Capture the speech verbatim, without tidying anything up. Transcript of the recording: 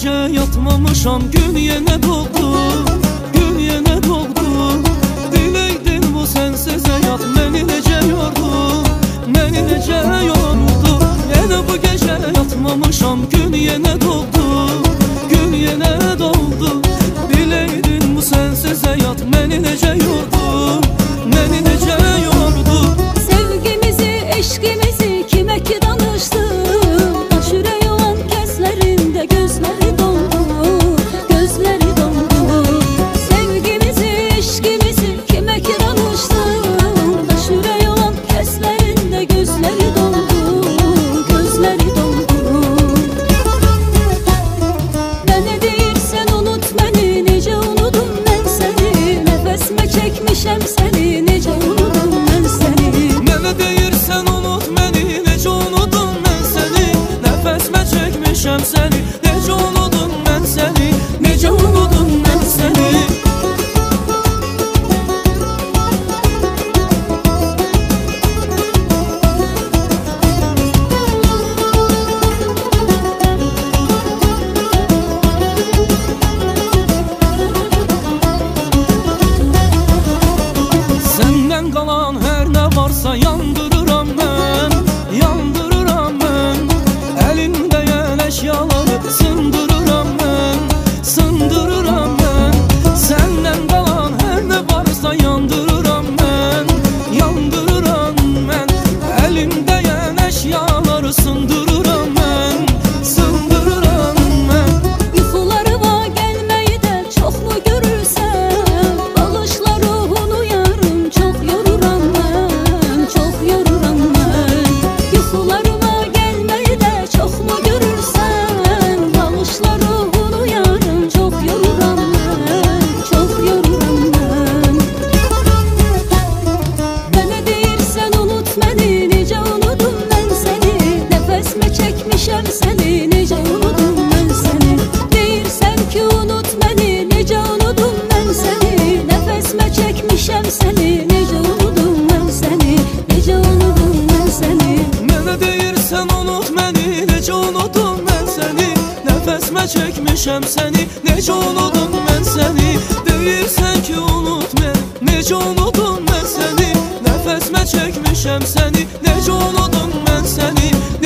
gece yatmamışam, gün yine doğdu, gün yine doğdu. Bileydin bu sensiz hayat beni nece yordu, beni nece yordu. Yine bu gece yatmamışam, gün yine doğdu, gün yine doğdu. Bileydin bu sensiz hayat beni nece yordu, beni nece yordu. Sevgimizi, eşkimizi kime ki danıştım? Aşure olan keslerinde gözleri doldu, gözleri doldu. Sevgimizi, eşkimizi kime ki danıştım? Aşure olan keslerinde gözleri doldu, gözleri doldu. Ne ne deyirsen unut beni, nece unudum ben seni. Nefesime çekmişem seni, nece unudum ben seni. Ne ne deyirsen unut beni, nece unudum ben seni. Nefesime çekmişem seni, nece unudum ben seni, nece unudum ben seni. Senden kalan her ne varsa yandırıram ben, yandırıram ben. Elinde yen eşyaları sındırıram ben, sındırıram ben. Senden kalan her ne varsa yandırıram ben, yandırıram ben. Elinde yen eşyaları sındırıram ben, sındırıram ben. Yuxularıma gelmeyi de çok mu görürsen? Alışla ruhunu yarım, çok yoruram ben, çok yoruram ben. Yuxularıma gelmeyi de çok mu görürsen? Alışla ruhunu yarım, çok yoruram ben, çok yoruram ben. Bana deyirsen unut beni, nece unudum ben seni. Nefesime çekmişem seni, nece unudum ben seni. Deyirsen ki unut beni, nece unudum ben seni. Nefesime çekmişem seni, nece unudum ben seni, nece unudum ben seni. Ne deyirsen unut beni, nece unudum ben seni. Nefesime çekmişem seni, nece unudum ben seni. Deyirsen ki unut beni, nece unudum ben seni. Nefesime çekmişem seni, nece unudum ben seni.